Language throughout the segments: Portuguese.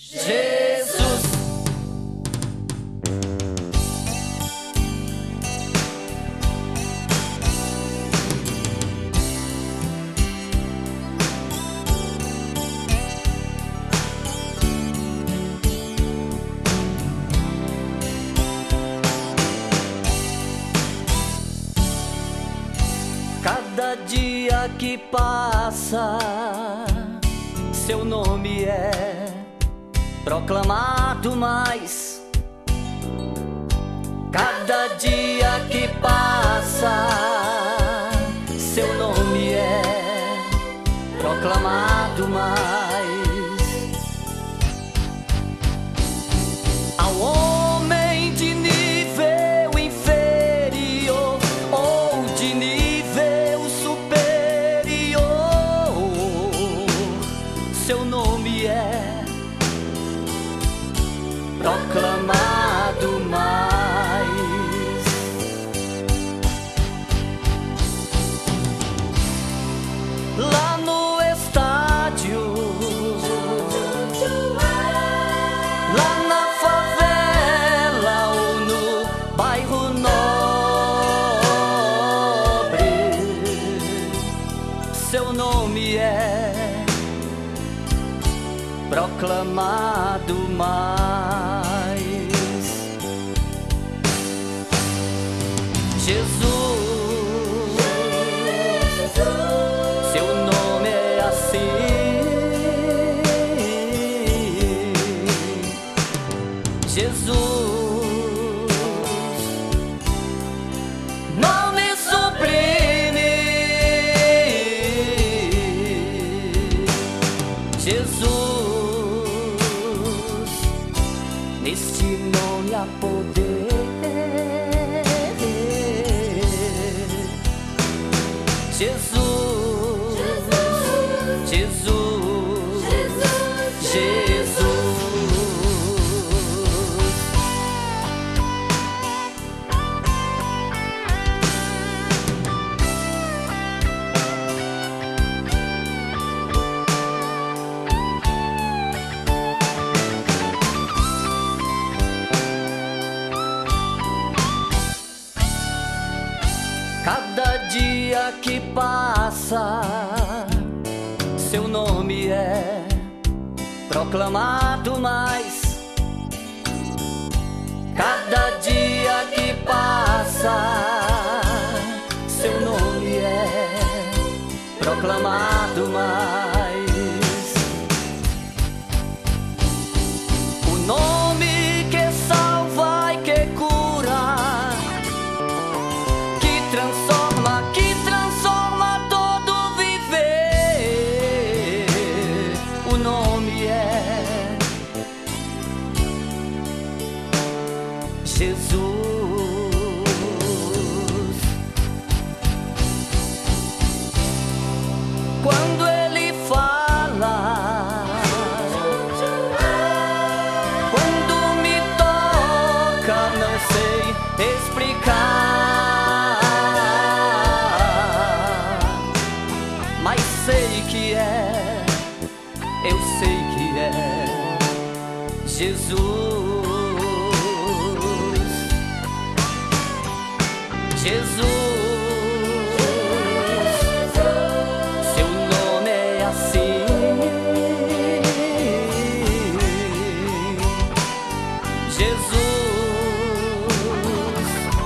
Jesus. Cada dia que passa, seu nome é proclamado mais. Cada dia que passa, seu nome é proclamado mais. Ao homem de nível inferior ou de nível superior, seu nome é proclamado mais. Lá no estádio, lá na favela ou no bairro nobre, seu nome é proclamado mais. Jesus, seu nome é assim. Jesus, nome sublime. Jesus, neste nome há poder. Jesus, Jesus, Jesus. Cada dia que passa, seu nome é proclamado mais. Cada dia que passa, seu nome é proclamado mais. O nome que salva e que cura, que transforma todo viver. O nome é Jesus. Quando ele fala, quando me toca, não sei explicar, mas sei que é, eu sei que é Jesus. Jesus, seu nome é assim. Jesus,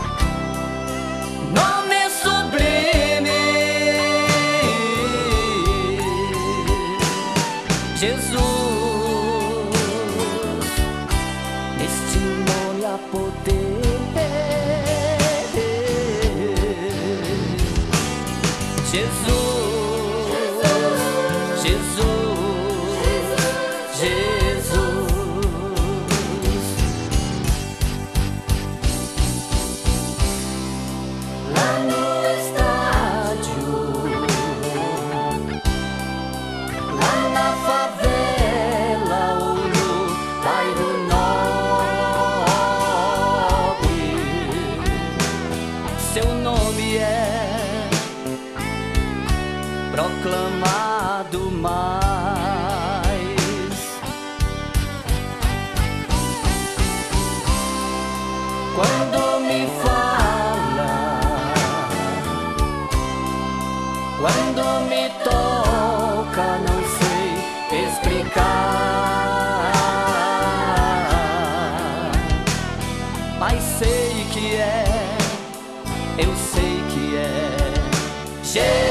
nome sublime. Jesus, neste nome há poder. Jesus, Jesus, Jesus. Cheio